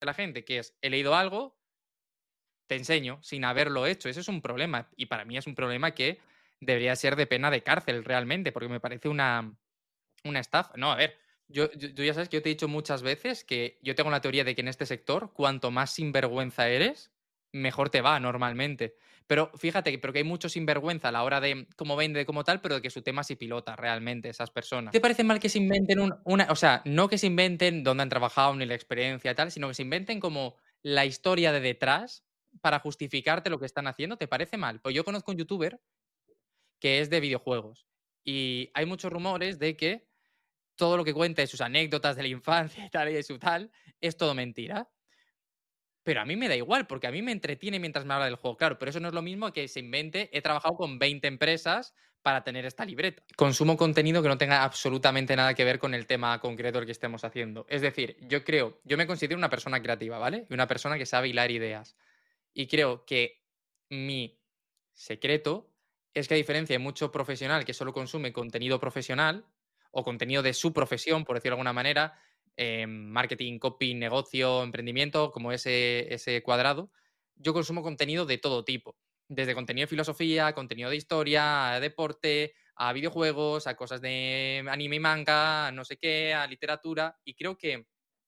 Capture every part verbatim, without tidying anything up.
la gente, que es, he leído algo, te enseño, sin haberlo hecho. Ese es un problema. Y para mí es un problema que debería ser de pena de cárcel realmente, porque me parece una, una estafa. No, a ver, yo, yo- tú ya sabes que yo te he dicho muchas veces que yo tengo la teoría de que en este sector, cuanto más sinvergüenza eres, mejor te va normalmente. Pero fíjate, que- pero que hay mucho sinvergüenza a la hora de cómo vende, como tal, pero de que su tema sí pilota realmente esas personas. ¿Te parece mal que se inventen un- una, o sea, no que se inventen dónde han trabajado ni la experiencia y tal, sino que se inventen como la historia de detrás para justificarte lo que están haciendo? ¿Te parece mal? Pues yo conozco un youtuber que es de videojuegos y hay muchos rumores de que todo lo que cuenta de sus anécdotas de la infancia y tal y de su tal, es todo mentira. Pero a mí me da igual, porque a mí me entretiene mientras me habla del juego. Claro, pero eso no es lo mismo que se invente, he trabajado con veinte empresas para tener esta libreta. Consumo contenido que no tenga absolutamente nada que ver con el tema concreto del que estemos haciendo. Es decir, yo creo, yo me considero una persona creativa, ¿vale? Y una persona que sabe hilar ideas. Y creo que mi secreto es que, a diferencia de mucho profesional que solo consume contenido profesional o contenido de su profesión, por decirlo de alguna manera, eh, marketing, copy, negocio, emprendimiento, como ese, ese cuadrado, yo consumo contenido de todo tipo. Desde contenido de filosofía, contenido de historia, a deporte, a videojuegos, a cosas de anime y manga, a no sé qué, a literatura. Y creo que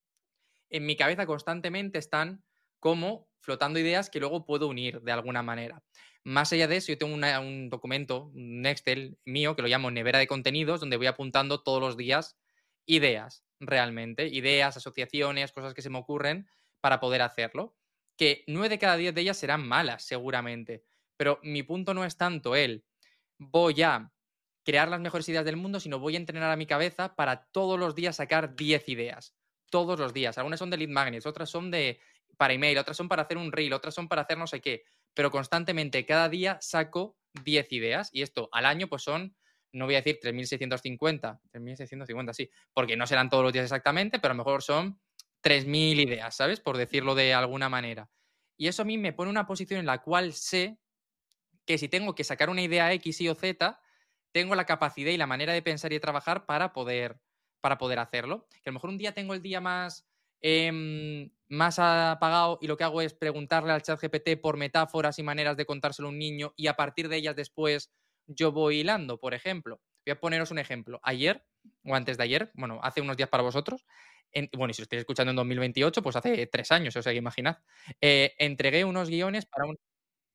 en mi cabeza constantemente están como flotando ideas que luego puedo unir de alguna manera. Más allá de eso, yo tengo una- un documento, un Excel mío, que lo llamo nevera de contenidos, donde voy apuntando todos los días ideas, realmente, ideas, asociaciones, cosas que se me ocurren para poder hacerlo. Que nueve de cada diez de ellas serán malas, seguramente. Pero mi punto no es tanto el voy a crear las mejores ideas del mundo, sino voy a entrenar a mi cabeza para todos los días sacar diez ideas todos los días. Algunas son de lead magnets, otras son de para email, otras son para hacer un reel, otras son para hacer no sé qué. Pero constantemente, cada día saco diez ideas y esto al año pues son, no voy a decir tres mil seiscientos cincuenta, tres mil seiscientos cincuenta, sí, porque no serán todos los días exactamente, pero a lo mejor son tres mil ideas, ¿sabes? Por decirlo de alguna manera. Y eso a mí me pone en una posición en la cual sé que si tengo que sacar una idea X, Y o Z, tengo la capacidad y la manera de pensar y de trabajar para poder, para poder hacerlo. Que a lo mejor un día tengo el día más, eh, más apagado y lo que hago es preguntarle al chat G P T por metáforas y maneras de contárselo a un niño y a partir de ellas después yo voy hilando, por ejemplo. Voy a poneros un ejemplo. Ayer, o antes de ayer, bueno, hace unos días para vosotros, en, bueno, y si lo estáis escuchando en dos mil veintiocho, pues hace tres años, o sea que imaginad, eh, entregué unos guiones para un...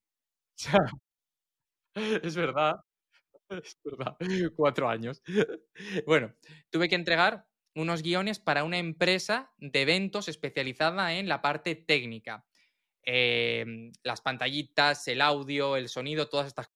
Es verdad. Es verdad, cuatro años. Bueno, tuve que entregar unos guiones para una empresa de eventos especializada en la parte técnica. Em, las pantallitas, el audio, el sonido, todas estas